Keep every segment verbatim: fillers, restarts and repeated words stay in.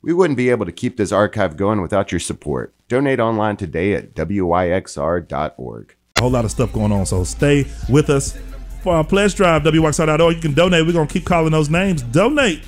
We wouldn't be able to keep this archive going without your support. Donate online today at W Y X R dot org. A whole lot of stuff going on, so stay with us for our pledge drive, W Y X R dot org. You can donate. We're going to keep calling those names. Donate.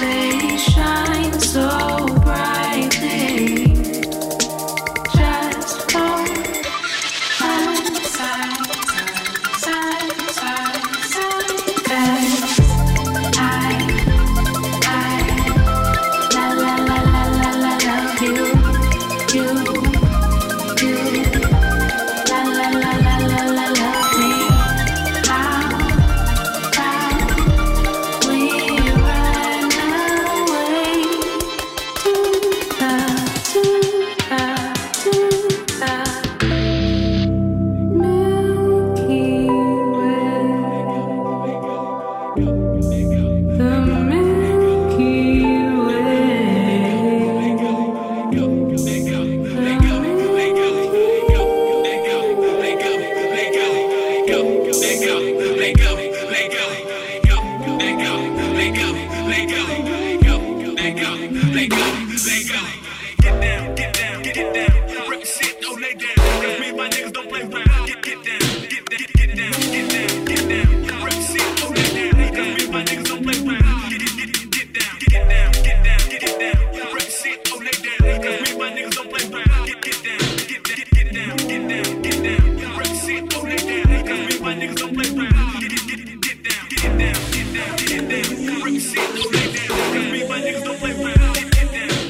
So brightly, just let go, let go. Get down, get down, get down. Represent, don't lay down. Cause me and my niggas don't play around. Get, get down, get down, get down, get down, get down. Represent, don't lay down. Cause me and my niggas don't play around. Get, get, get, get down, get down, get down, get down. Represent, don't lay down. Cause me and my niggas don't play around. Get, get down, get, get, get down, get down, get down. Represent, don't lay down. Cause me and my niggas don't play around. Get, get, get, get down, get down, get down, get down. Represent, don't lay down. Cause me and my niggas don't play around. Get, get down.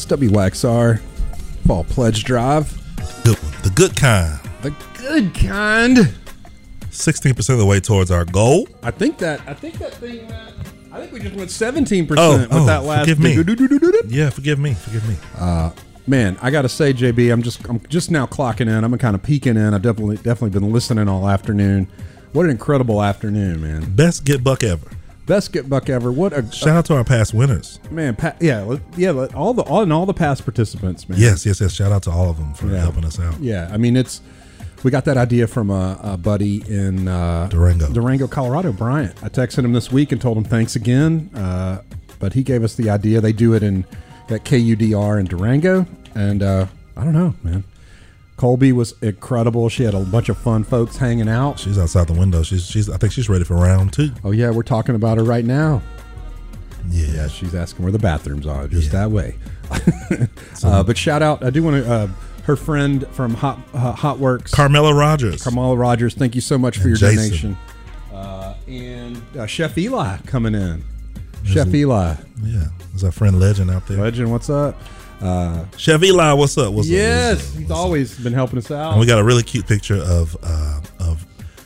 W Y X R Fall Pledge Drive. Good one. The good kind. The good kind. sixteen percent of the way towards our goal. I think that I think that thing uh, I think we just went seventeen Oh, percent with oh, that last forgive me. do-do-do-do-do-do. Yeah, forgive me. Forgive me. Man, I got to say, J B, I'm just I'm just now clocking in. I'm kind of peeking in. I've definitely definitely been listening all afternoon. What an incredible afternoon, man. Best get buck ever. Best get buck ever. What a Shout out to our past winners. man. Pa- yeah, let- yeah. let- All the all and all the past participants, man. Yes, yes, yes. Shout out to all of them for Yeah. helping us out. Yeah, I mean it's we got that idea from a, a buddy in uh, Durango. Durango, Colorado, Bryant. I texted him this week and told him thanks again. Uh, but he gave us the idea. They do it in at K U D R in Durango, and uh, I don't know, man. Colby was incredible. She had a bunch of fun folks hanging out. She's outside the window. She's she's. I think she's ready for round two. Oh yeah, we're talking about her right now. Yeah. Yeah, she's asking where the bathrooms are, just Yeah. that way. uh, but shout out, I do want to. Uh, her friend from Hot uh, Hot Works, Carmela Rogers. Kamala Rogers, thank you so much for And your Jason. donation. Uh, and uh, Chef Eli coming in. Chef Eli, Yeah. There's our friend Legend out there. legend, what's up? Uh, Chef Eli, what's up? What's yes, up? What's up? he's always been helping us And out. we got a really cute picture of uh, of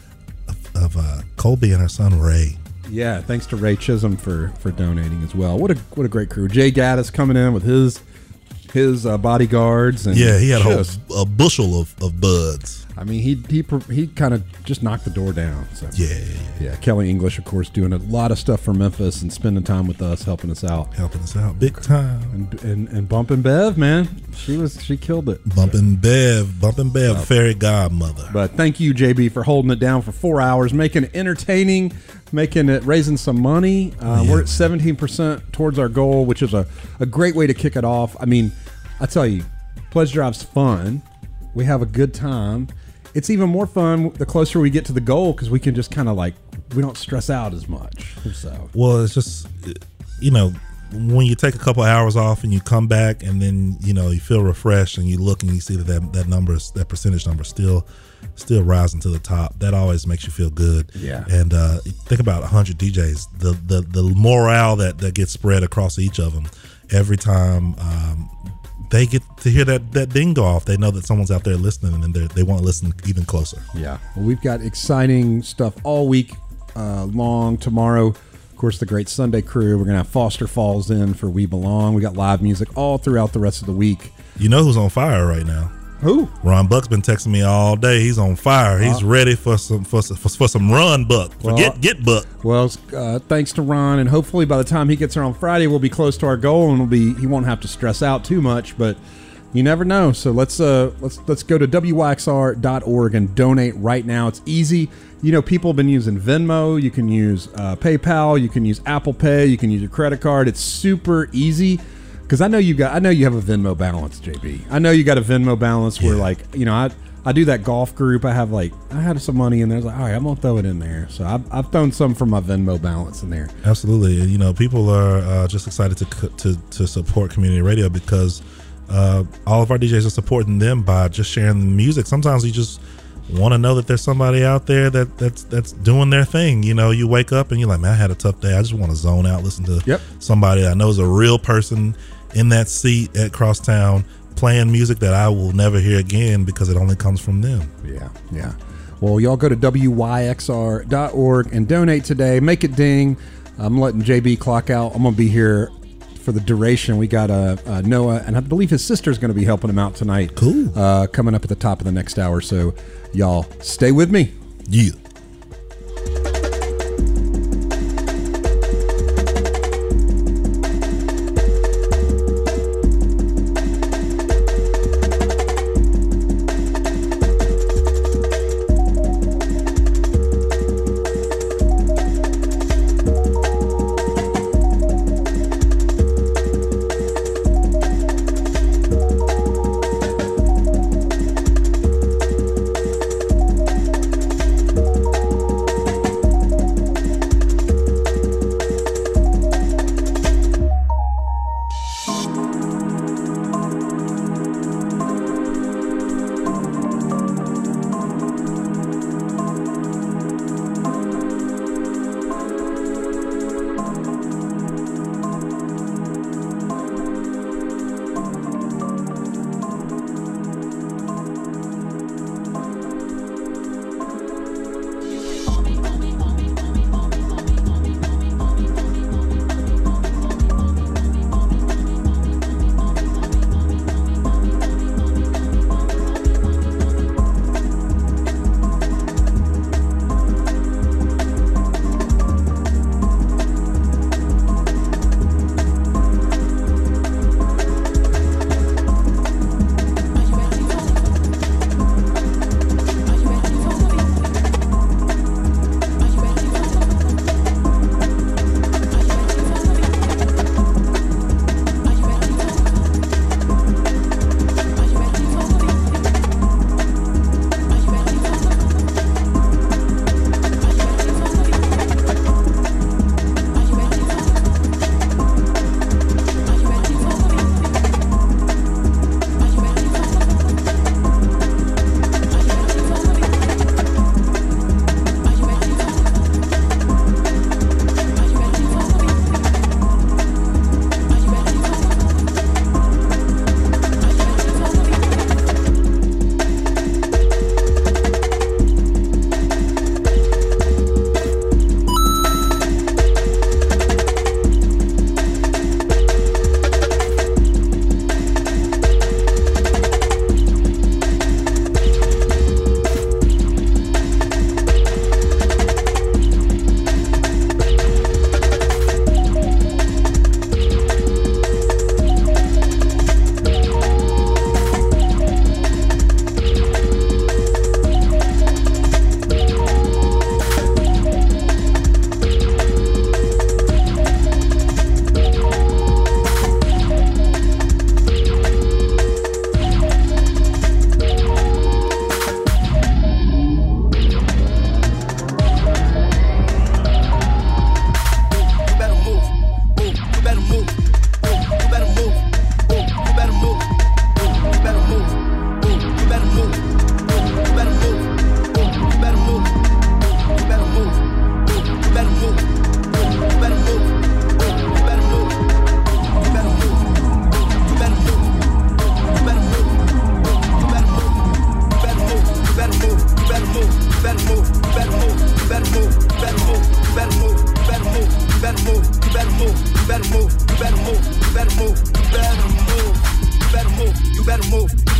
of, of uh, Colby and her son Ray. Yeah, thanks to Ray Chisholm for for donating as well. What a what a great crew. Jay Gaddis coming in with his his uh, bodyguards and Yeah, he had a whole just- a bushel of, of buds. I mean, he he he kind of just knocked the door down. So Yeah, yeah, yeah. yeah. Kelly English, of course, doing a lot of stuff for Memphis and spending time with us, helping us out. Helping us out big time. And and, and bumping Bev, man, she was she killed it. Bumping Bev, bumping Bev, fairy godmother. But thank you, J B, for holding it down for four hours, making it entertaining, making it raising some money. Uh, Yeah. We're at seventeen percent towards our goal, which is a, a great way to kick it off. I mean, I tell you, Pledge Drive's fun. We have a good time. It's even more fun the closer we get to the goal because we can just kind of like, we don't stress out as much. So, Well, it's just, you know, when you take a couple hours off and you come back and then, you know, you feel refreshed and you look and you see that that, that number, that percentage number still still rising to the top. That always makes you feel good. Yeah. And uh, think about one hundred D Js, the, the, the morale that, that gets spread across each of them every time um, they get to hear that, that ding go off. They know that someone's out there listening and they want to listen even closer. yeah. Well, we've got exciting stuff all week uh, long. Tomorrow, of course, the Great Sunday Crew. We're going to have Foster Falls in for We Belong. We got live music all throughout the rest of the week. You know who's on fire right now? Who? Ron Buck's been texting me all day. He's on fire. He's ready for some for, for, for some run, Buck. Forget Well, get Buck. Well, uh, thanks to Ron, and hopefully by the time he gets here on Friday, we'll be close to our goal, and we'll be he won't have to stress out too much. But you never know. So let's uh let's let's go to W Y X R dot org and donate right now. It's easy. You know, people have been using Venmo. You can use uh, PayPal. You can use Apple Pay. You can use your credit card. It's super easy. Because I know you got, I know you have a Venmo balance, J B. I know you got a Venmo balance where, Yeah. like, you know, I I do that golf group. I have like, I had some money in there. I was like, all right, I'm gonna throw it in there. So I've, I've thrown some from my Venmo balance in there. Absolutely. And, you know, people are uh, just excited to co- to to support community radio because uh, all of our D Js are supporting them by just sharing the music. Sometimes you just want to know that there's somebody out there that that's that's doing their thing. You know, you wake up and you're like, man, I had a tough day. I just want to zone out, listen to Yep. somebody I know is a real person in that seat at Crosstown playing music that I will never hear again because it only comes from them. Yeah, yeah. Well, y'all go to W Y X R dot org and donate today. Make it ding. I'm letting J B clock out. I'm gonna be here for the duration. We got uh, uh, Noah, and I believe his sister's going to be helping him out tonight. Cool. Uh, coming up at the top of the next hour. So, y'all stay with me. Yeah.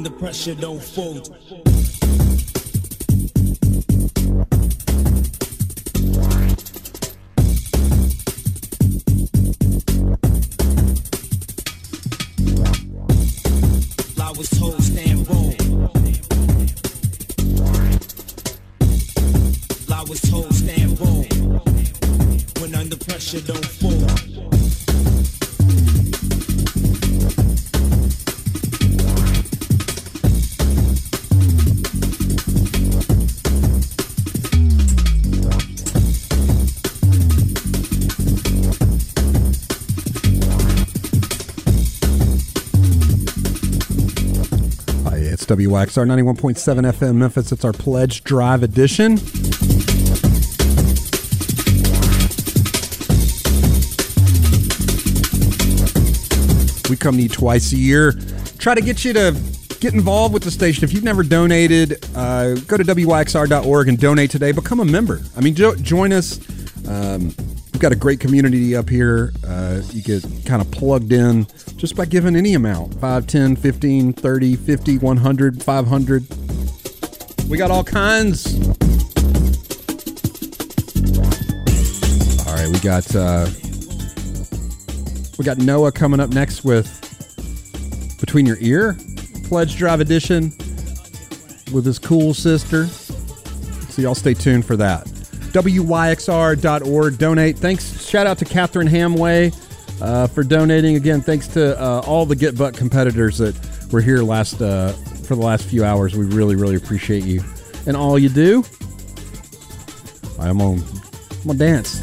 under pressure, don't fold. I was told stand roll. I was told stand roll. When under pressure, don't fold. W X R ninety-one point seven F M Memphis. It's our Pledge Drive edition. We come to you twice a year. Try to get you to get involved with the station. If you've never donated, uh, go to W Y X R dot org and donate today. Become a member. I mean, jo- join us. Um, we've got a great community up here. Uh, you get kind of plugged in just by giving any amount. five, ten, fifteen, thirty, fifty, one hundred, five hundred. We got all kinds. All right, we got uh, we got Noah coming up next with Between Your Ear, Pledge Drive edition with his cool sister. So y'all stay tuned for that. W Y X R dot org. Donate. Thanks. Shout out to Catherine Hamway uh, for donating. Again, thanks to uh, all the Get Buck competitors that were here last uh, for the last few hours. We really, really appreciate you and all you do. I'm on, I'm on dance.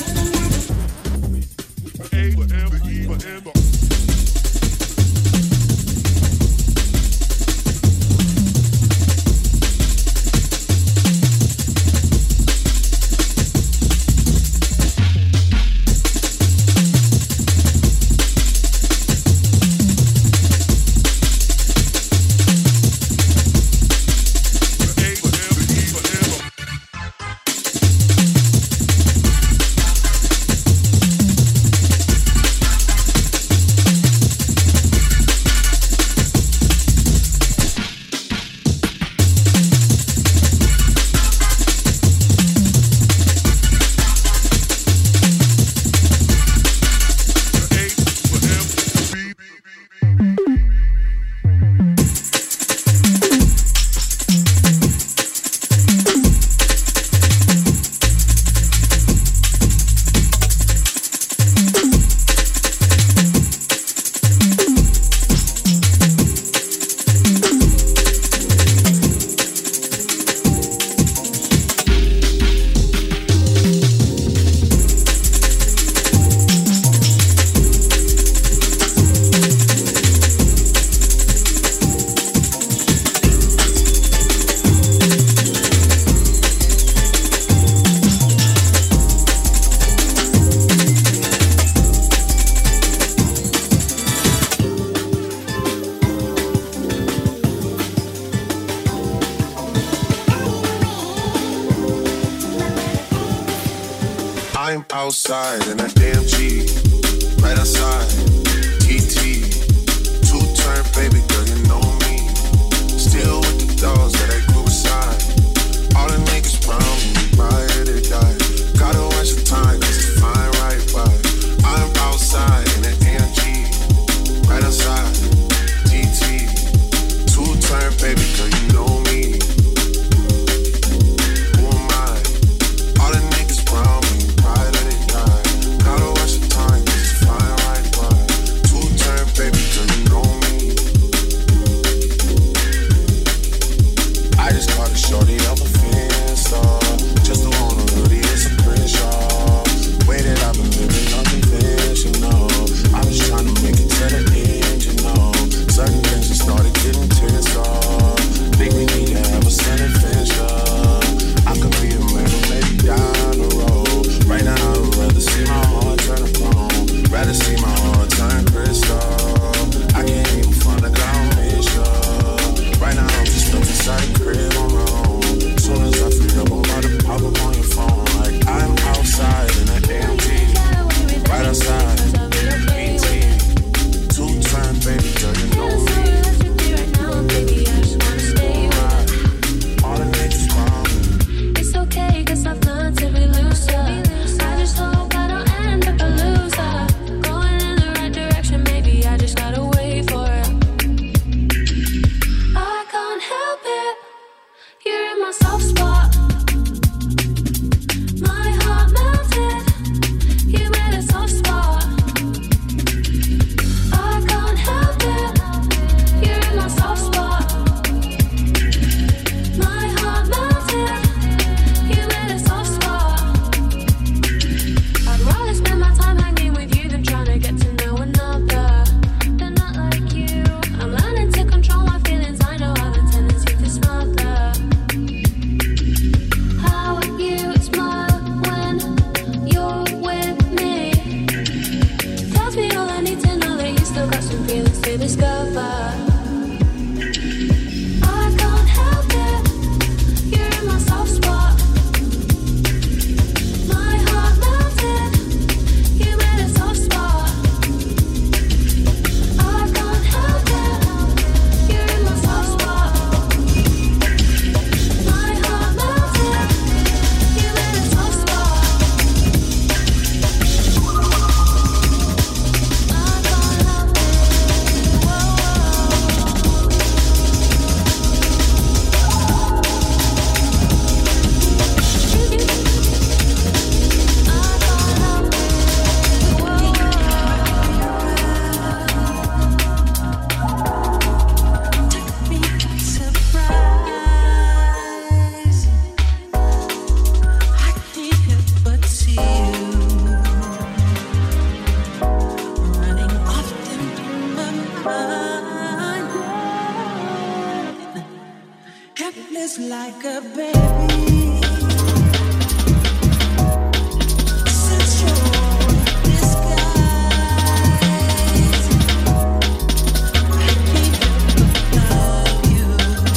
Outside in that damn G, right outside, T T, two-turn baby girl, you know me. Still with the dogs that I grew beside. All the niggas brown me, ride or die. Gotta watch the time, cause it's fine right by. I'm outside in that damn G, right outside, T T, two-turn baby girl, you know me. Who am I? All the niggas brown me, ride or die. Gotta watch the time, cause it's flying right by. feels like a baby. Since you're disguised, I can't help but love you.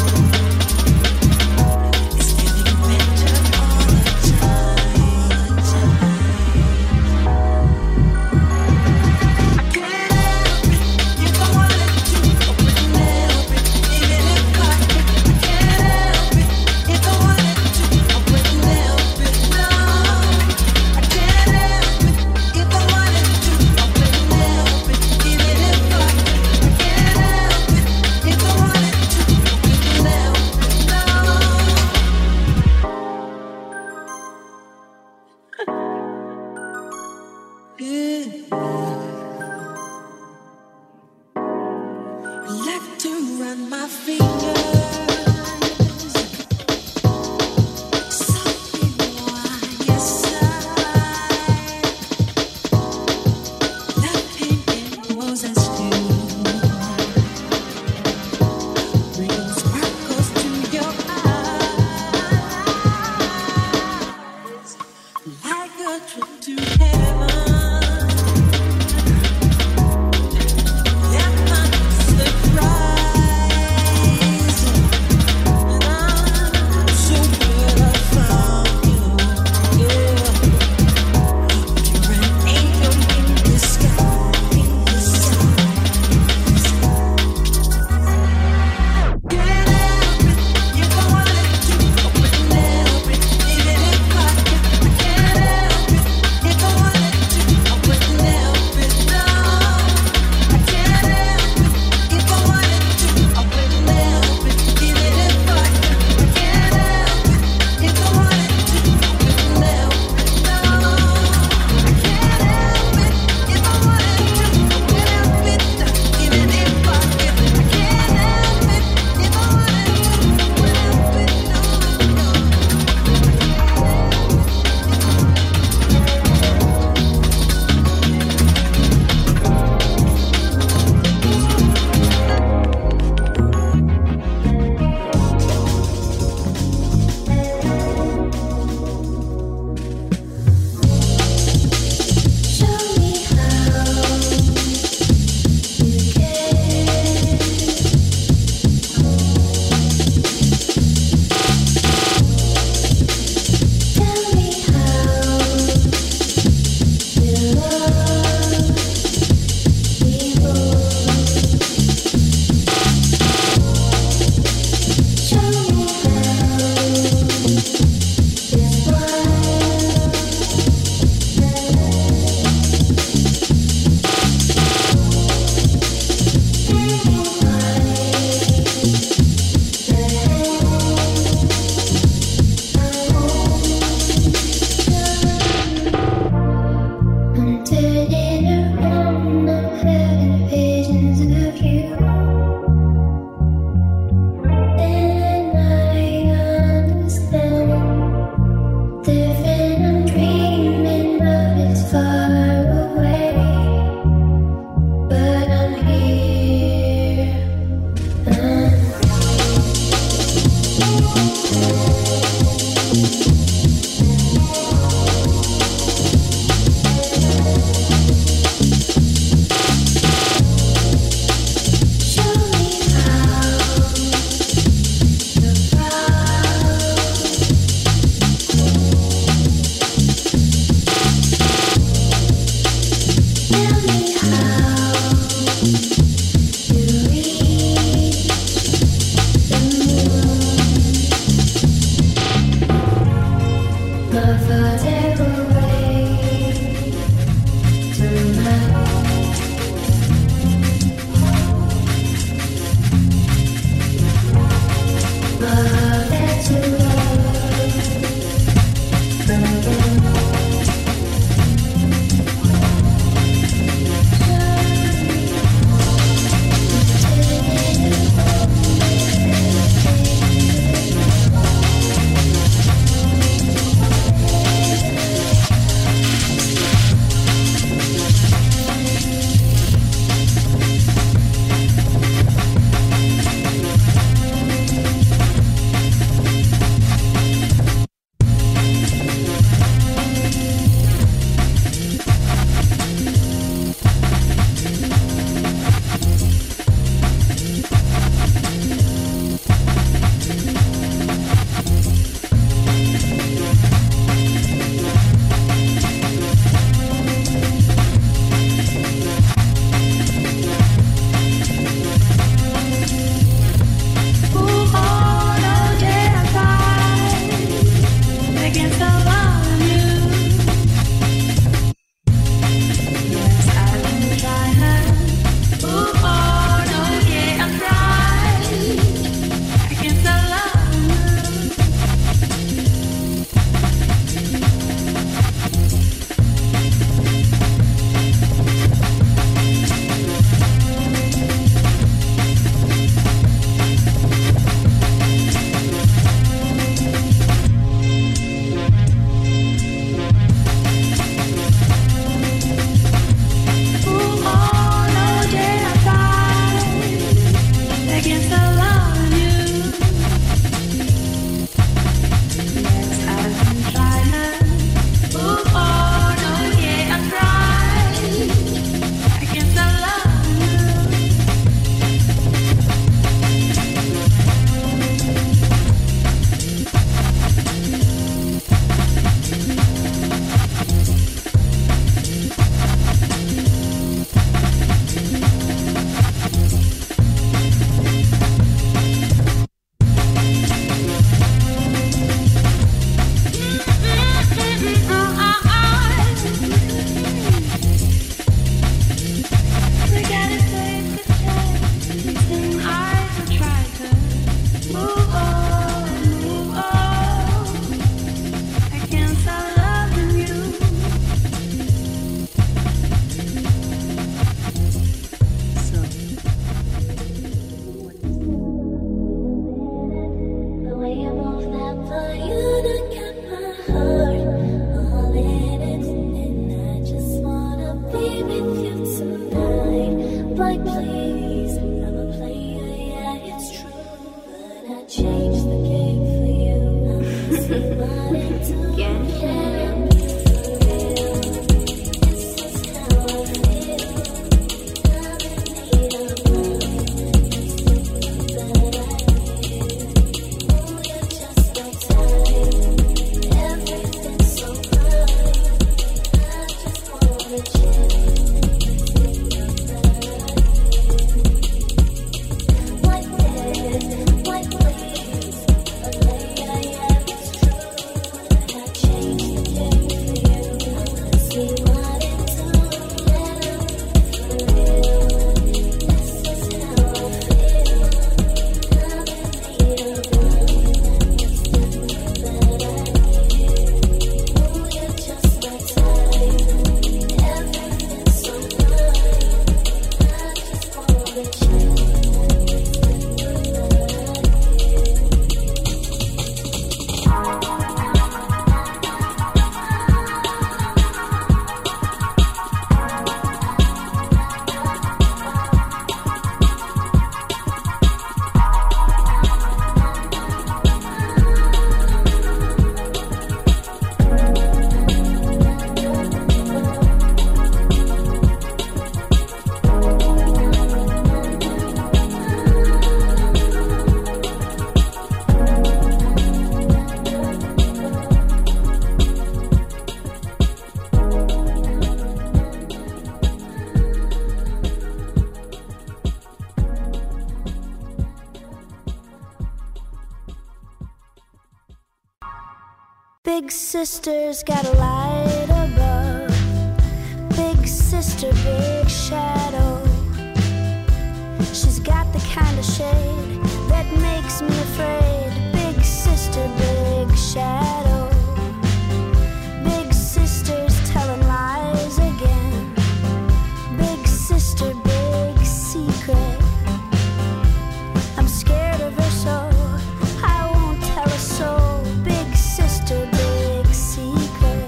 It's getting better all the time. I can't help it if I wanted to. I wouldn't help it even if I could. I can't help it if I wanted to. I Big sister's got a light above. Big sister, big shadow. She's got the kind of shade that makes me afraid. Big sister, big shadow. Big sister's telling lies again. Big sister, big secret. I'm scared of her so I won't tell a soul. Big sister, big secret.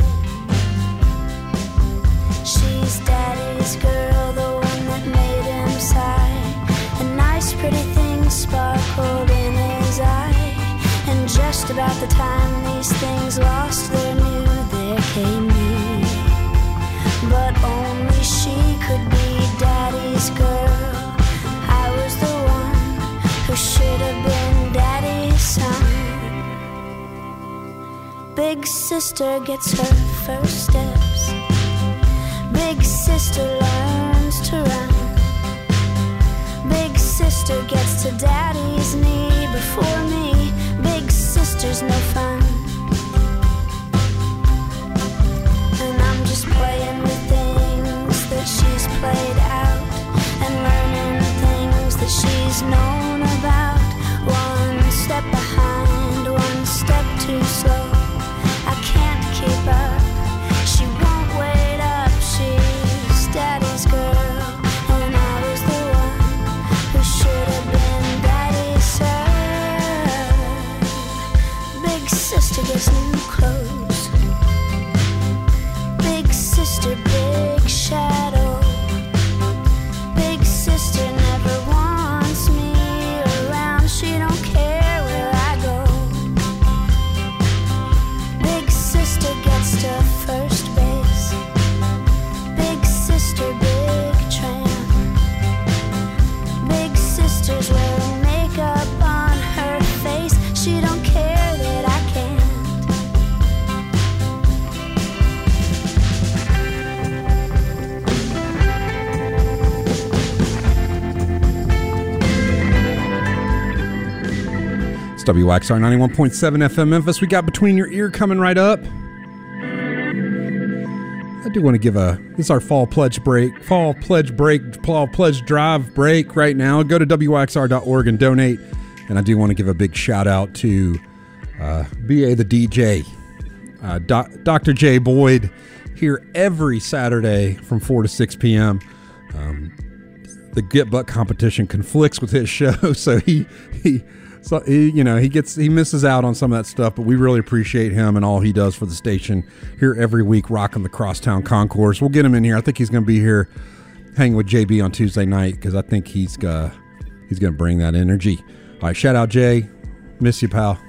She's daddy's girl, the one that made him sigh. A nice pretty thing sparkled in his eye. And just about the time these things lost their new, there came me. But only she could be daddy's girl. I was the one who should have been daddy's son. Big sister gets her first steps. Big sister learns to run. Big sister gets to daddy's knee before me. Big sister's no fun. And I'm just playing with things that she's played out, and learning things that she's known about. One step behind, one step too slow. I can't keep up, she won't wait up. She's daddy's girl, and I was the one who should have been daddy's son. Big sister gets new clothes. Big sister, big shadow. Big sister never wants me around. She don't care where I go. Big sister gets to first base. Big sister, big tramp. Big sister's wearing makeup on her face. She don't care that I can't. It's W X R ninety-one point seven F M Memphis. We got Between Your Ear coming right up. I do want to give a, this is our fall pledge break, fall pledge break, fall pledge drive break right now. Go to W X R dot org and donate. And I do want to give a big shout out to uh, B A the D J, uh, Doc, Doctor J Boyd, here every Saturday from four to six p.m. Um, the Get Buck competition conflicts with his show, so he he so he, you know he gets he misses out on some of that stuff, but we really appreciate him and all he does for the station here every week, rocking the Crosstown Concourse. We'll get him in here. I think he's going to be here hanging with J B on Tuesday night, because I think he's uh, he's going to bring that energy. All right, shout out Jay, miss you, pal.